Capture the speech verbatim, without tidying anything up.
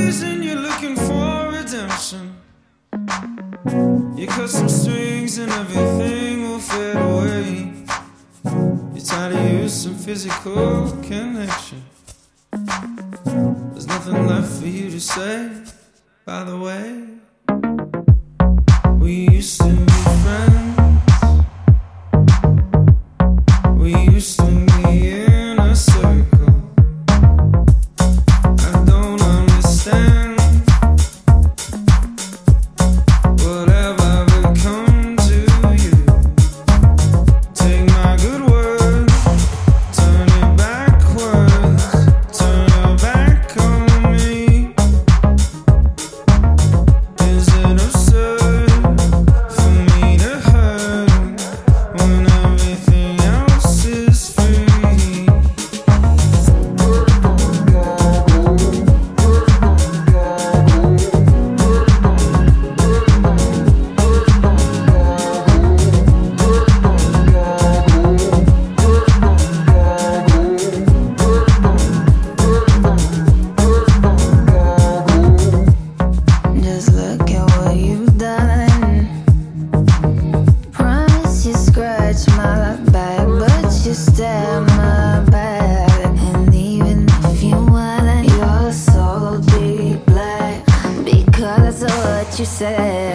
reason you're looking for redemption. You cut some strings and everything will fade away. You're tired of using physical connection. There's nothing left for you to say, by the way. We used to be friends. We used to be in a circle. I don't understand whatever become to you. Take my good word, turn it backwards, turn your back on me. Is it absurd for me to hurt when everything else is free? Just look at what you've done. Promise you scratch my back, but you stab my back. And even if you wanna, you're so deep black because of what you said.